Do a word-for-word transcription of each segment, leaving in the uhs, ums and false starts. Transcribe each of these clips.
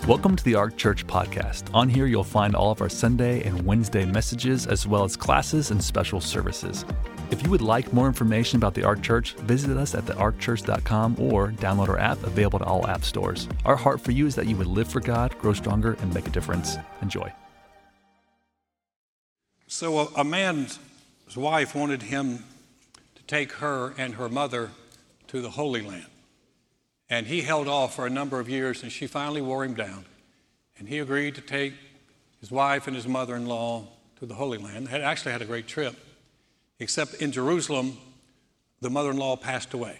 Welcome to the Ark Church podcast. On here, you'll find all of our Sunday and Wednesday messages, as well as classes and special services. If you would like more information about the Ark Church, visit us at the ark church dot com or download our app, available to all app stores. Our heart for you is that you would live for God, grow stronger, and make a difference. Enjoy. So a, a man's wife wanted him to take her and her mother to the Holy Land. And he held off for a number of years, and she finally wore him down. And he agreed to take his wife and his mother-in-law to the Holy Land. They had actually had a great trip, except in Jerusalem, the mother-in-law passed away.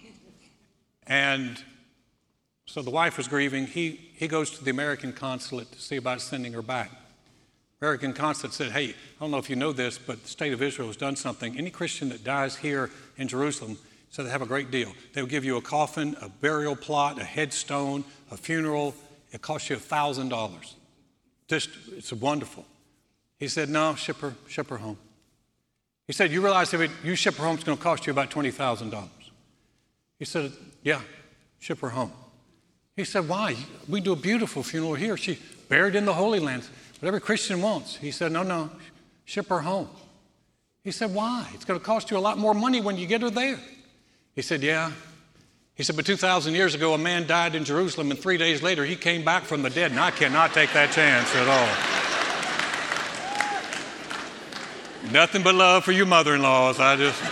And so the wife was grieving. He, he goes to the American consulate to see about sending her back. American consulate said, hey, I don't know if you know this, but the state of Israel has done something. Any Christian that dies here in Jerusalem, so they have a great deal. They will give you a coffin, a burial plot, a headstone, a funeral. It costs you one thousand dollars. Just, it's wonderful. He said, no, ship her, ship her home. He said, you realize if it, you ship her home, it's going to cost you about twenty thousand dollars. He said, yeah, ship her home. He said, why? We do a beautiful funeral here. She's buried in the Holy Land. What every Christian wants. He said, no, no, ship her home. He said, why? It's going to cost you a lot more money when you get her there. He said, yeah. He said, but two thousand years ago, a man died in Jerusalem, and three days later, he came back from the dead, and I cannot take that chance at all. Nothing but love for you mother-in-laws. I just...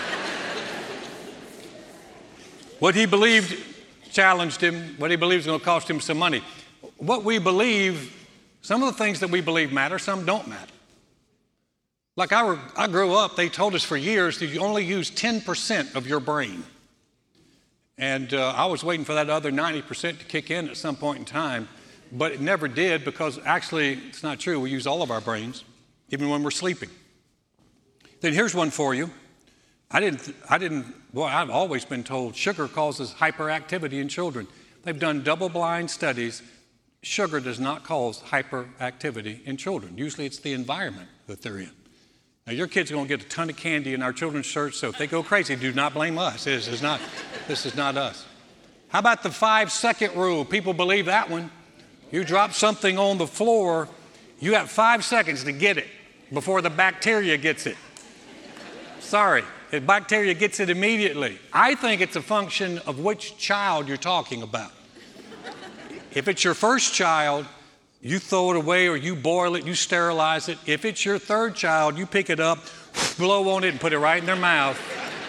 What he believed challenged him. What he believed was going to cost him some money. What we believe, some of the things that we believe matter, some don't matter. Like I, were, I grew up, they told us for years that you only use ten percent of your brain. And uh, I was waiting for that other ninety percent to kick in at some point in time, but it never did, because actually it's not true. We use all of our brains, even when we're sleeping. Then here's one for you. I didn't, I didn't, well, I've always been told sugar causes hyperactivity in children. They've done double-blind studies. Sugar does not cause hyperactivity in children. Usually it's the environment that they're in. Now, your kids are going to get a ton of candy in our children's church, so if they go crazy, do not blame us. This is not, this is not us. How about the five-second rule? People believe that one. You drop something on the floor, you have five seconds to get it before the bacteria gets it. Sorry, the bacteria gets it immediately. I think it's a function of which child you're talking about. If it's your first child, you throw it away, or you boil it, you sterilize it. If it's your third child, you pick it up, blow on it, and put it right in their mouth.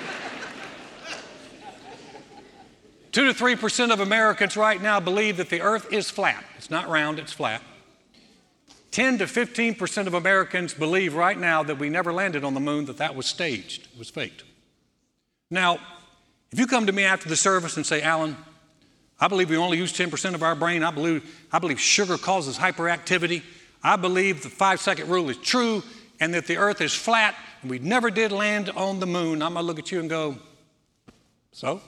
Two to three percent of Americans right now believe that the earth is flat. It's not round, it's flat. ten to fifteen percent of Americans believe right now that we never landed on the moon, that that was staged, it was faked. Now, if you come to me after the service and say, Alan, I believe we only use ten percent of our brain. I believe, I believe sugar causes hyperactivity. I believe the five-second rule is true, and that the earth is flat, and we never did land on the moon. I'm going to look at you and go, so?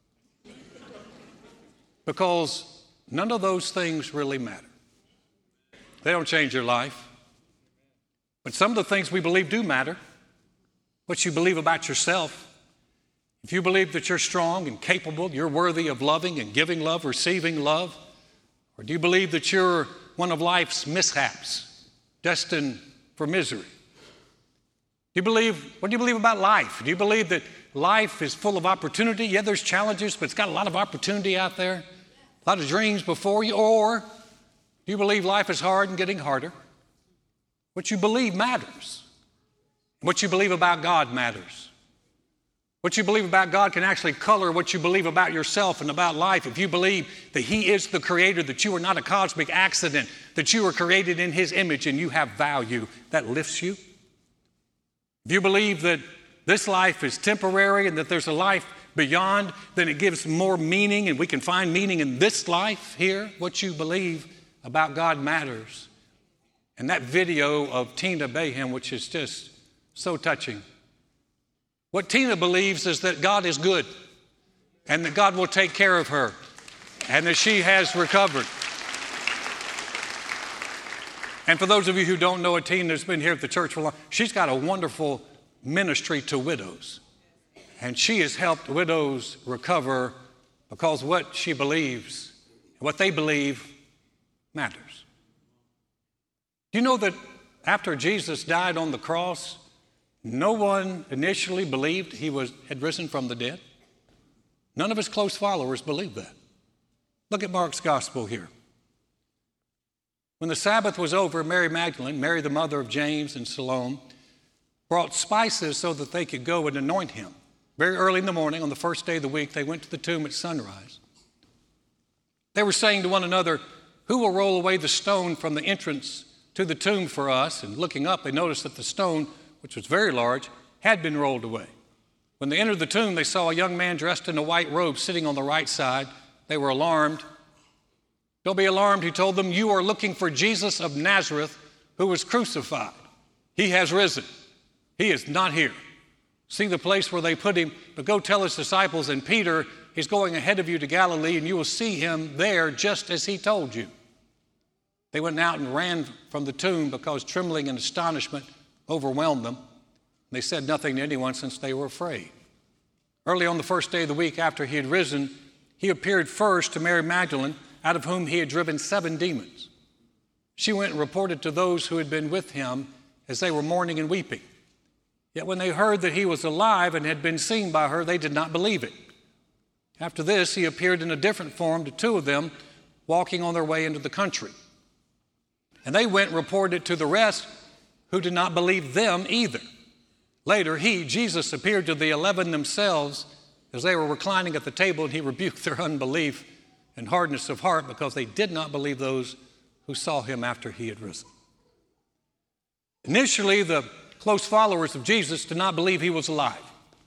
Because none of those things really matter. They don't change your life. But some of the things we believe do matter. What you believe about yourself. If you believe that you're strong and capable, you're worthy of loving and giving love, receiving love, or do you believe that you're one of life's mishaps, destined for misery? Do you believe, what do you believe about life? Do you believe that life is full of opportunity? Yeah, there's challenges, but it's got a lot of opportunity out there, a lot of dreams before you. Or do you believe life is hard and getting harder? What you believe matters. What you believe about God matters. What you believe about God can actually color what you believe about yourself and about life. If you believe that He is the Creator, that you are not a cosmic accident, that you were created in His image and you have value, that lifts you. If you believe that this life is temporary and that there's a life beyond, then it gives more meaning, and we can find meaning in this life here. What you believe about God matters. And that video of Tina Bayham, which is just so touching. What Tina believes is that God is good and that God will take care of her and that she has recovered. And for those of you who don't know a Tina that's been here at the church for a long, she's got a wonderful ministry to widows. And she has helped widows recover because what she believes, what they believe, matters. Do you know that after Jesus died on the cross, no one initially believed he was, had risen from the dead? None of his close followers believed that. Look at Mark's gospel here. When the Sabbath was over, Mary Magdalene, Mary the mother of James and Salome, brought spices so that they could go and anoint him. Very early in the morning, on the first day of the week, they went to the tomb at sunrise. They were saying to one another, "Who will roll away the stone from the entrance to the tomb for us?" And looking up, they noticed that the stone, which was very large, had been rolled away. When they entered the tomb, they saw a young man dressed in a white robe sitting on the right side. They were alarmed. "Don't be alarmed," he told them. "You are looking for Jesus of Nazareth, who was crucified. He has risen. He is not here. See the place where they put him, but go tell his disciples and Peter, he's going ahead of you to Galilee, and you will see him there just as he told you." They went out and ran from the tomb because trembling and astonishment overwhelmed them. They said nothing to anyone since they were afraid. Early on the first day of the week after he had risen, he appeared first to Mary Magdalene, out of whom he had driven seven demons. She went and reported to those who had been with him as they were mourning and weeping. Yet when they heard that he was alive and had been seen by her, they did not believe it. After this, he appeared in a different form to two of them, walking on their way into the country. And they went and reported to the rest, who did not believe them either. Later, he, Jesus, appeared to the eleven themselves as they were reclining at the table, and he rebuked their unbelief and hardness of heart because they did not believe those who saw him after he had risen. Initially, the close followers of Jesus did not believe he was alive.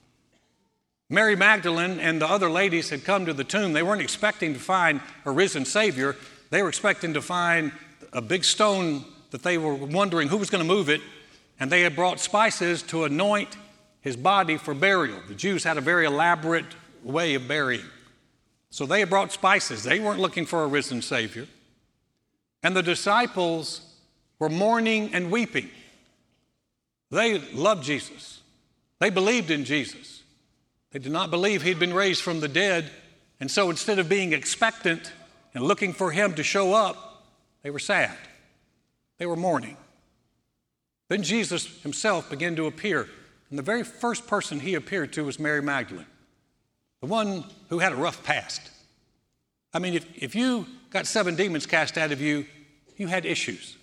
Mary Magdalene and the other ladies had come to the tomb. They weren't expecting to find a risen Savior. They were expecting to find a big stone that they were wondering who was going to move it, and they had brought spices to anoint his body for burial. The Jews had a very elaborate way of burying. So they had brought spices. They weren't looking for a risen Savior. And the disciples were mourning and weeping. They loved Jesus. They believed in Jesus. They did not believe he'd been raised from the dead. And so instead of being expectant and looking for him to show up, they were sad. They were mourning. Then Jesus himself began to appear. And the very first person he appeared to was Mary Magdalene, the one who had a rough past. I mean, if, if you got seven demons cast out of you, you had issues.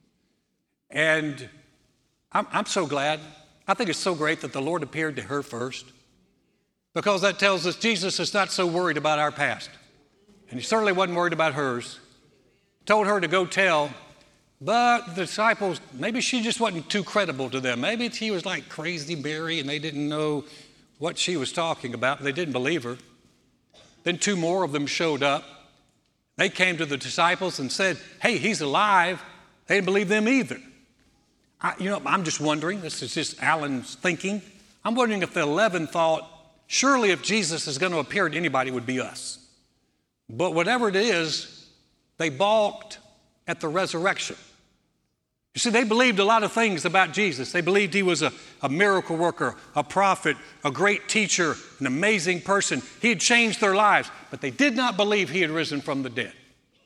And I'm, I'm so glad. I think it's so great that the Lord appeared to her first, because that tells us Jesus is not so worried about our past. And he certainly wasn't worried about hers. Told her to go tell, but the disciples, maybe she just wasn't too credible to them. Maybe she was like crazy Mary and they didn't know what she was talking about. They didn't believe her. Then two more of them showed up. They came to the disciples and said, "Hey, he's alive." They didn't believe them either. I, you know, I'm just wondering, this is just Alan's thinking. I'm wondering if the eleven thought, surely if Jesus is going to appear to anybody, it would be us. But whatever it is, they balked at the resurrection. You see, they believed a lot of things about Jesus. They believed he was a, a miracle worker, a prophet, a great teacher, an amazing person. He had changed their lives, but they did not believe he had risen from the dead.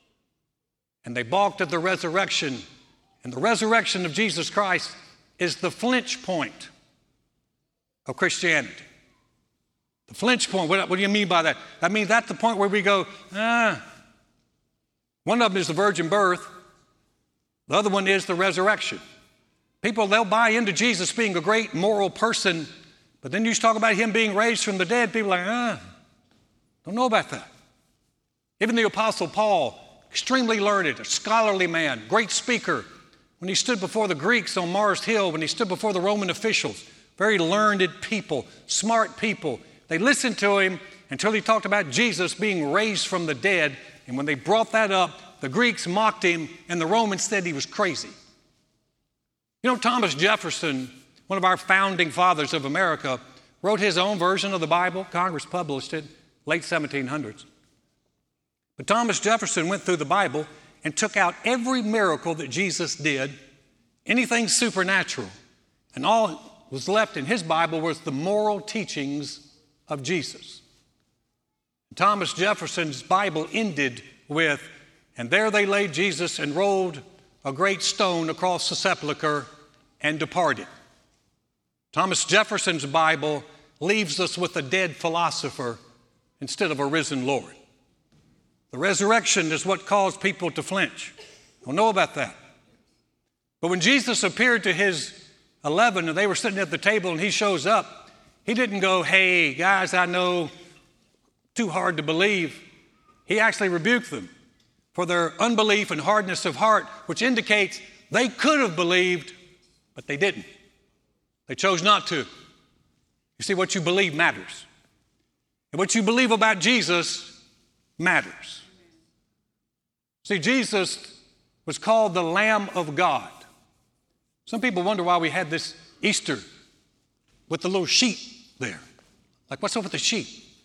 And they balked at the resurrection. And the resurrection of Jesus Christ is the flinch point of Christianity. The flinch point, what, what do you mean by that? I mean, that's the point where we go, ah. One of them is the virgin birth. The other one is the resurrection. People, they'll buy into Jesus being a great moral person, but then you talk about him being raised from the dead, people are like, ah, don't know about that. Even the Apostle Paul, extremely learned, a scholarly man, great speaker, when he stood before the Greeks on Mars Hill, when he stood before the Roman officials, very learned people, smart people, they listened to him until he talked about Jesus being raised from the dead. And when they brought that up, the Greeks mocked him and the Romans said he was crazy. You know, Thomas Jefferson, one of our founding fathers of America, wrote his own version of the Bible. Congress published it, late seventeen hundreds. But Thomas Jefferson went through the Bible and took out every miracle that Jesus did, anything supernatural. And all was left in his Bible was the moral teachings of Jesus. Thomas Jefferson's Bible ended with, And there they laid Jesus and rolled a great stone across the sepulchre and departed. Thomas Jefferson's Bible leaves us with a dead philosopher instead of a risen Lord. The resurrection is what caused people to flinch. Don't know about that. But when Jesus appeared to his eleven and they were sitting at the table and he shows up, he didn't go, hey, guys, I know, too hard to believe. He actually rebuked them for their unbelief and hardness of heart, which indicates they could have believed, but they didn't. They chose not to. You see, what you believe matters. And what you believe about Jesus matters. See, Jesus was called the Lamb of God. Some people wonder why we had this Easter with the little sheep there. Like, what's up with the sheep?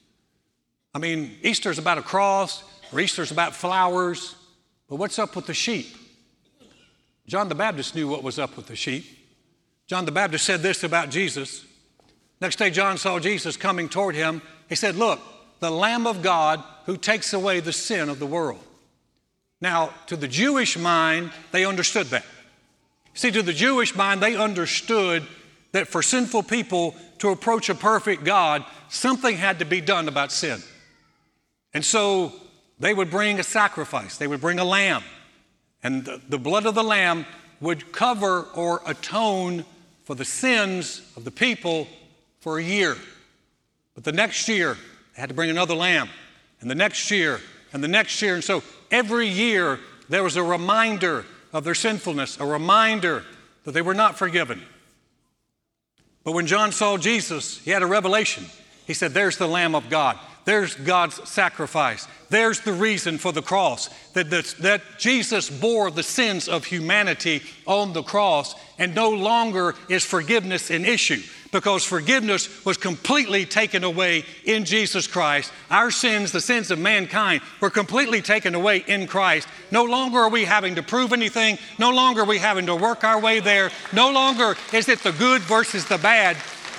I mean, Easter is about a cross, or Easter is about flowers, but what's up with the sheep? John the Baptist knew what was up with the sheep. John the Baptist said this about Jesus. Next day, John saw Jesus coming toward him. He said, look, the Lamb of God who takes away the sin of the world. Now, to the Jewish mind, they understood that. See, to the Jewish mind, they understood that for sinful people to approach a perfect God, something had to be done about sin. And so they would bring a sacrifice. They would bring a lamb. And the, the blood of the lamb would cover or atone for the sins of the people for a year. But the next year, they had to bring another lamb. And the next year, and the next year. And so every year, there was a reminder of their sinfulness, a reminder that they were not forgiven. But when John saw Jesus, he had a revelation. He said, there's the Lamb of God. There's God's sacrifice. There's the reason for the cross, that, that, that Jesus bore the sins of humanity on the cross, and no longer is forgiveness an issue, because forgiveness was completely taken away in Jesus Christ. Our sins, the sins of mankind, were completely taken away in Christ. No longer are we having to prove anything. No longer are we having to work our way there. No longer is it the good versus the bad.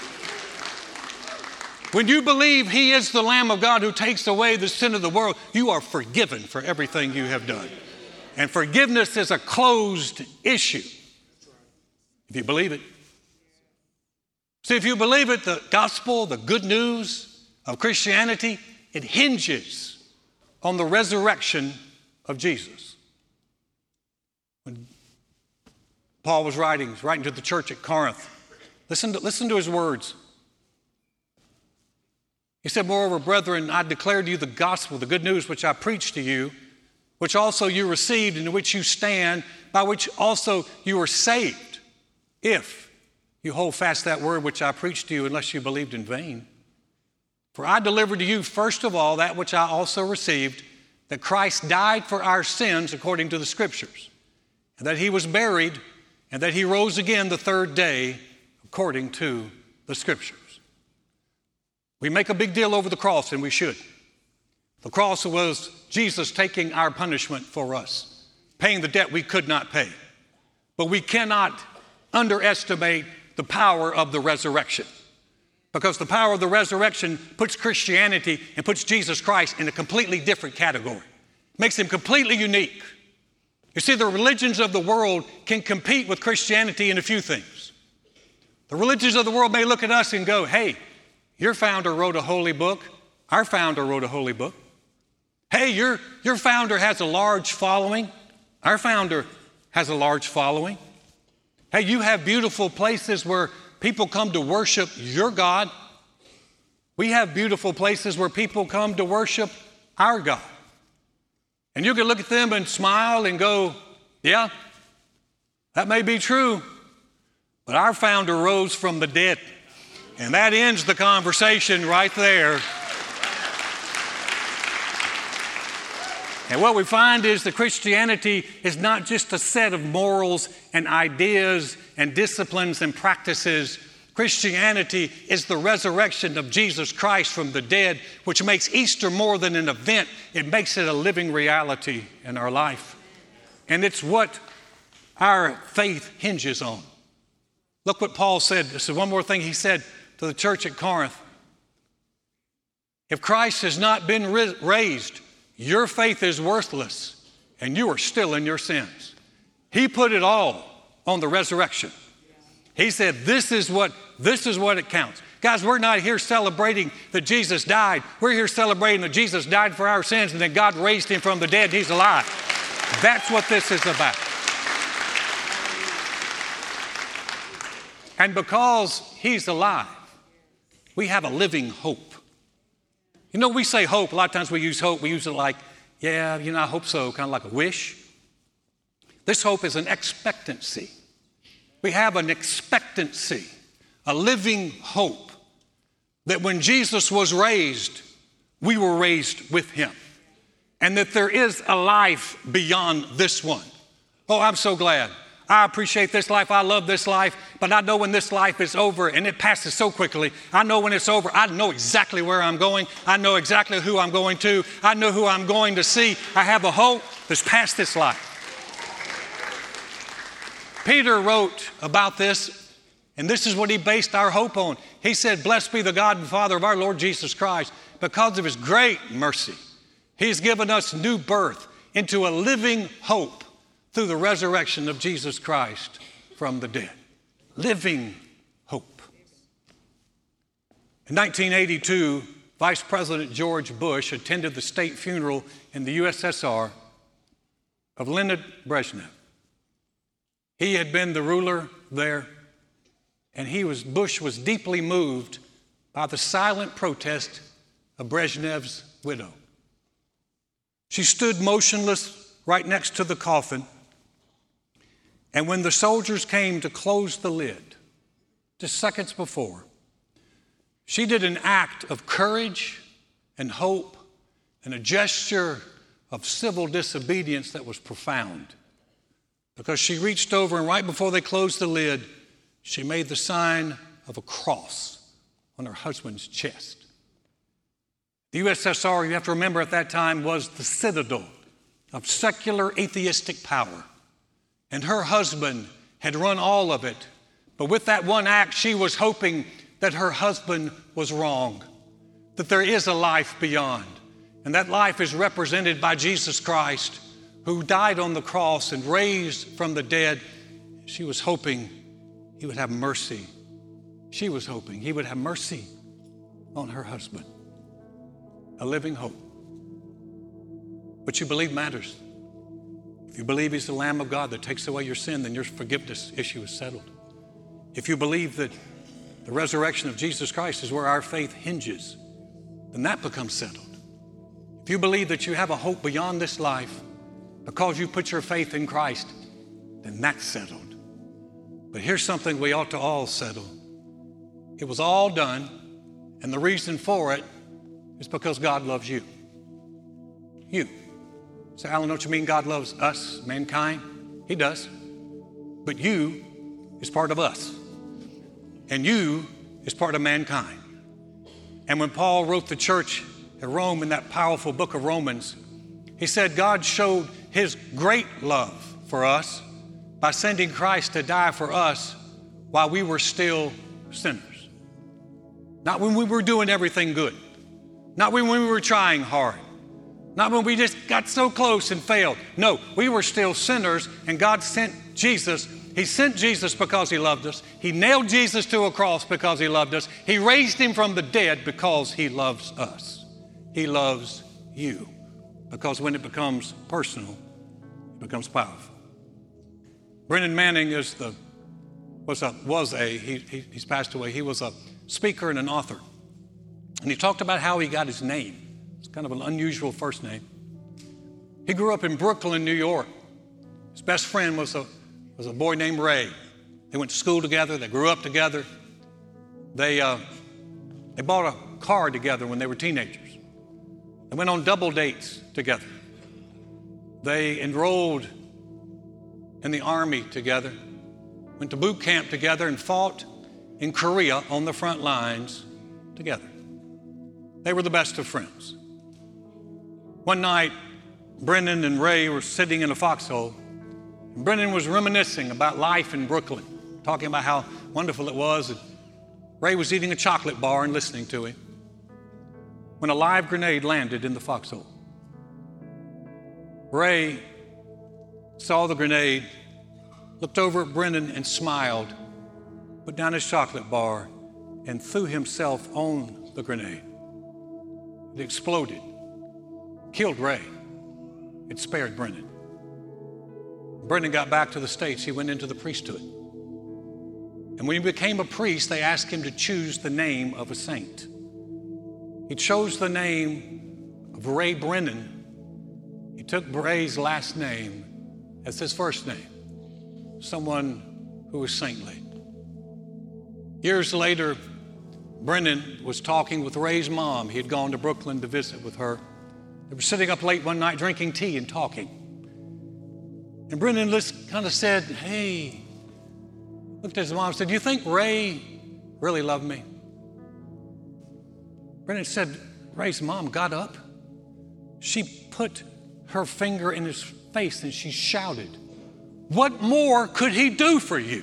When you believe he is the Lamb of God who takes away the sin of the world, you are forgiven for everything you have done. And forgiveness is a closed issue, if you believe it. See, if you believe it, the gospel, the good news of Christianity, it hinges on the resurrection of Jesus. When Paul was writing, he was writing to the church at Corinth. Listen to, listen to his words. He said, moreover, brethren, I declare to you the gospel, the good news which I preached to you, which also you received, and in which you stand, by which also you are saved, if you hold fast that word which I preached to you, unless you believed in vain. For I delivered to you, first of all, that which I also received, that Christ died for our sins according to the Scriptures, and that he was buried, and that he rose again the third day according to the Scriptures. We make a big deal over the cross, and we should. The cross was Jesus taking our punishment for us, paying the debt we could not pay. But we cannot underestimate the power of the resurrection, because the power of the resurrection puts Christianity and puts Jesus Christ in a completely different category. Makes him completely unique. You see, the religions of the world can compete with Christianity in a few things. The religions of the world may look at us and go, hey, your founder wrote a holy book. Our founder wrote a holy book. Hey, your, your founder has a large following. Our founder has a large following. Hey, you have beautiful places where people come to worship your God. We have beautiful places where people come to worship our God. And you can look at them and smile and go, yeah, that may be true, but our founder rose from the dead. And that ends the conversation right there. And what we find is that Christianity is not just a set of morals and ideas and disciplines and practices. Christianity is the resurrection of Jesus Christ from the dead, which makes Easter more than an event. It makes it a living reality in our life. And it's what our faith hinges on. Look what Paul said. This is one more thing he said to the church at Corinth. If Christ has not been raised, your faith is worthless. and you are still in your sins. He put it all on the resurrection. He said, this is what, this is what it counts. Guys, we're not here celebrating that Jesus died. We're here celebrating that Jesus died for our sins and that God raised him from the dead. He's alive. That's what this is about. And because he's alive, we have a living hope. You know, we say hope. A lot of times we use hope. We use it like, yeah, you know, I hope so, kind of like a wish. This hope is an expectancy. We have an expectancy, a living hope that when Jesus was raised, we were raised with him. And that there is a life beyond this one. Oh, I'm so glad. I appreciate this life. I love this life. But I know when this life is over, and it passes so quickly, I know when it's over, I know exactly where I'm going. I know exactly who I'm going to. I know who I'm going to see. I have a hope that's past this life. Peter wrote about this, and this is what he based our hope on. He said, blessed be the God and Father of our Lord Jesus Christ. Because of his great mercy, he's given us new birth into a living hope through the resurrection of Jesus Christ from the dead. Living hope. In nineteen eighty-two, Vice President George Bush attended the state funeral in the U S S R of Leonid Brezhnev. He had been the ruler there, and he was, Bush was deeply moved by the silent protest of Brezhnev's widow. She stood motionless right next to the coffin, and when the soldiers came to close the lid, just seconds before, she did an act of courage and hope and a gesture of civil disobedience that was profound. Because she reached over and right before they closed the lid, she made the sign of a cross on her husband's chest. The U S S R, you have to remember at that time, was the citadel of secular atheistic power. And her husband had run all of it. But with that one act, she was hoping that her husband was wrong, that there is a life beyond. And that life is represented by Jesus Christ, who died on the cross and raised from the dead. She was hoping he would have mercy. She was hoping he would have mercy on her husband. A living hope. What you believe matters. If you believe he's the Lamb of God that takes away your sin, then your forgiveness issue is settled. If you believe that the resurrection of Jesus Christ is where our faith hinges, then that becomes settled. If you believe that you have a hope beyond this life because you put your faith in Christ, then that's settled. But here's something we ought to all settle. It was all done, and the reason for it is because God loves you. You. Say, Alan, don't you mean God loves us, mankind? He does. But you is part of us. And you is part of mankind. And when Paul wrote the church at Rome in that powerful book of Romans, he said God showed his great love for us by sending Christ to die for us while we were still sinners. Not when we were doing everything good. Not when we were trying hard. Not when we just got so close and failed. No, we were still sinners, and God sent Jesus. He sent Jesus because he loved us. He nailed Jesus to a cross because he loved us. He raised him from the dead because he loves us. He loves you. Because when it becomes personal, it becomes powerful. Brennan Manning is the, was a, was a he, he, he's passed away. He was a speaker and an author. And he talked about how he got his name. It's kind of an unusual first name. He grew up in Brooklyn, New York. His best friend was a, was a boy named Ray. They went to school together. They grew up together. They, uh, they bought a car together when they were teenagers. They went on double dates together. They enrolled in the army together, went to boot camp together, and fought in Korea on the front lines together. They were the best of friends. One night, Brennan and Ray were sitting in a foxhole. And Brennan was reminiscing about life in Brooklyn, talking about how wonderful it was. And Ray was eating a chocolate bar and listening to him when a live grenade landed in the foxhole. Ray saw the grenade, looked over at Brennan and smiled, put down his chocolate bar, and threw himself on the grenade. It exploded, killed Ray. It spared Brennan. Brennan got back to the States. He went into the priesthood. And when he became a priest, they asked him to choose the name of a saint. He chose the name of Ray Brennan. He took Ray's last name as his first name, someone who was saintly. Years later, Brennan was talking with Ray's mom. He had gone to Brooklyn to visit with her. They were sitting up late one night drinking tea and talking. And Brennan just kind of said, hey, looked at his mom and said, do you think Ray really loved me? Brennan said, Ray's mom got up. She put her finger in his face and she shouted, what more could he do for you?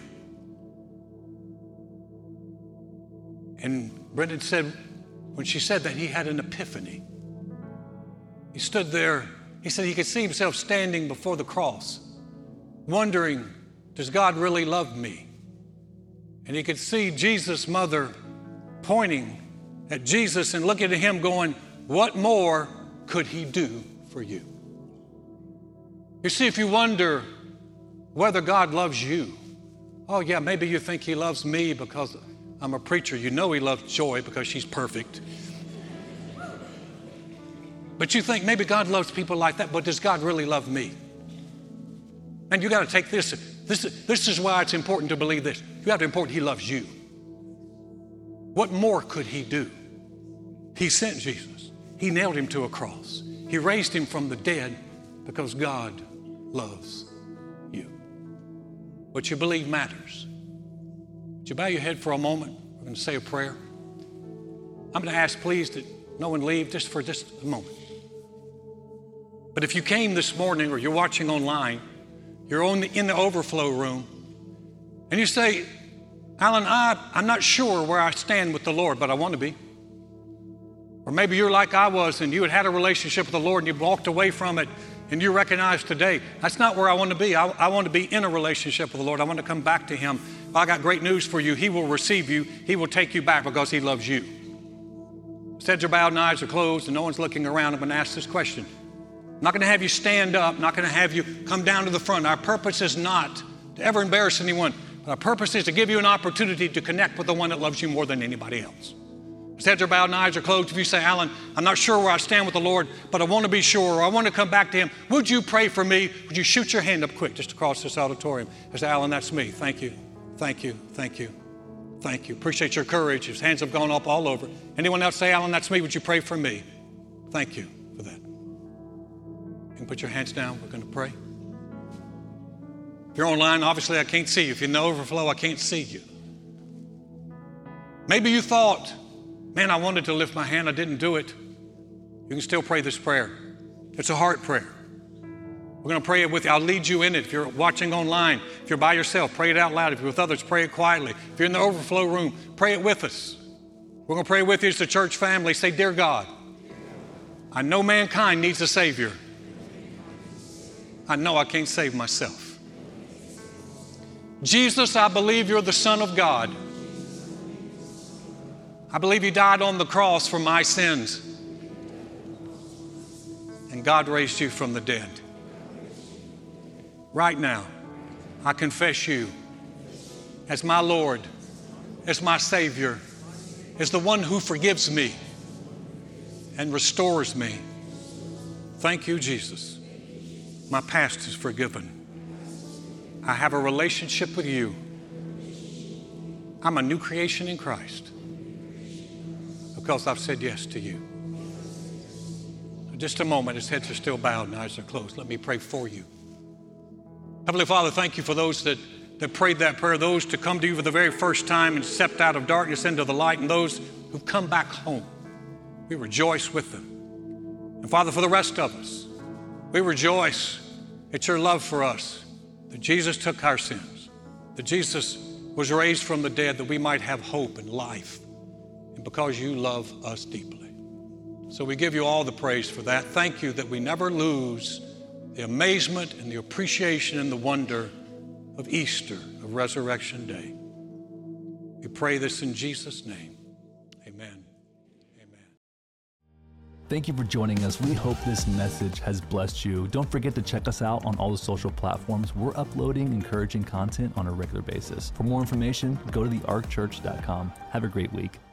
And Brennan said, when she said that, he had an epiphany. He stood there. He said he could see himself standing before the cross, wondering, does God really love me? And he could see Jesus' mother pointing at Jesus and looking at him going, what more could he do for you? You see, if you wonder whether God loves you, oh yeah, maybe you think he loves me because I'm a preacher. You know he loves Joy because she's perfect. But you think maybe God loves people like that, but does God really love me? And you got to take this. This, this is why it's important to believe this. You have to important he loves you. What more could he do? He sent Jesus. He nailed him to a cross. He raised him from the dead because God loves you. What you believe matters. Would you bow your head for a moment? We're going to say a prayer. I'm going to ask, please, that no one leave just for just a moment. But if you came this morning or you're watching online, you're on the, in the overflow room, and you say, Alan, I, I'm not sure where I stand with the Lord, but I want to be. Or maybe you're like I was and you had had a relationship with the Lord and you walked away from it and you recognize today, that's not where I want to be. I, I want to be in a relationship with the Lord. I want to come back to him. I got great news for you. He will receive you. He will take you back because he loves you. Heads are bowed and eyes are closed and no one's looking around. I'm going to ask this question. I'm not going to have you stand up. I'm not going to have you come down to the front. Our purpose is not to ever embarrass anyone. But our purpose is to give you an opportunity to connect with the one that loves you more than anybody else. Heads are bowed and eyes are closed. If you say, Alan, I'm not sure where I stand with the Lord, but I want to be sure, or I want to come back to him, would you pray for me? Would you shoot your hand up quick just across this auditorium? I say, Alan, that's me. Thank you. Thank you. Thank you. Thank you. Appreciate your courage. His hands have gone up all over. Anyone else say, Alan, that's me. Would you pray for me? Thank you for that. You can put your hands down. We're going to pray. If you're online, obviously I can't see you. If you're in the overflow, I can't see you. Maybe you thought, man, I wanted to lift my hand. I didn't do it. You can still pray this prayer. It's a heart prayer. We're going to pray it with you. I'll lead you in it. If you're watching online, if you're by yourself, pray it out loud. If you're with others, pray it quietly. If you're in the overflow room, pray it with us. We're going to pray with you as a church family. Say, dear God, I know mankind needs a Savior. I know I can't save myself. Jesus, I believe you're the Son of God. I believe you died on the cross for my sins. And God raised you from the dead. Right now, I confess you as my Lord, as my Savior, as the one who forgives me and restores me. Thank you, Jesus. My past is forgiven. I have a relationship with you. I'm a new creation in Christ because I've said yes to you. Just a moment, his heads are still bowed and eyes are closed. Let me pray for you. Heavenly Father, thank you for those that, that prayed that prayer, those to come to you for the very first time and stepped out of darkness into the light, and those who've come back home. We rejoice with them. And Father, for the rest of us, we rejoice at your love for us, that Jesus took our sins, that Jesus was raised from the dead that we might have hope and life, and because you love us deeply. So we give you all the praise for that. Thank you that we never lose the amazement and the appreciation and the wonder of Easter, of Resurrection Day. We pray this in Jesus' name. Amen. Amen. Thank you for joining us. We hope this message has blessed you. Don't forget to check us out on all the social platforms. We're uploading encouraging content on a regular basis. For more information, go to the ark church dot com. Have a great week.